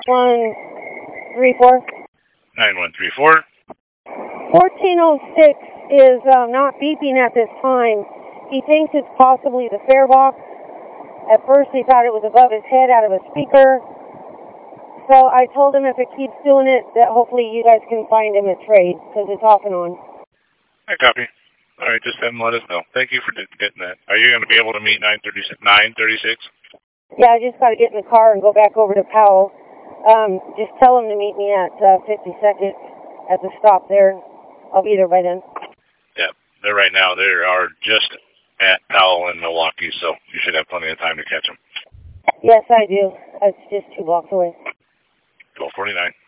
9134. 9134. 1406 is not beeping at this time. He thinks it's possibly the fare box. At first he thought it was above his head out of a speaker. So I told him if it keeps doing it, that hopefully you guys can find him a trade, because it's off and on. I copy. All right, just have him let us know. Thank you for getting that. Are you going to be able to meet 936? Yeah, I just got to get in the car and go back over to Powell. Just tell him to meet me at 52nd at the stop there. I'll be there by then. Yeah, they're right now. They are just at Powell in Milwaukee, so you should have plenty of time to catch them. Yes, I do. It's just 2 blocks away. 1249.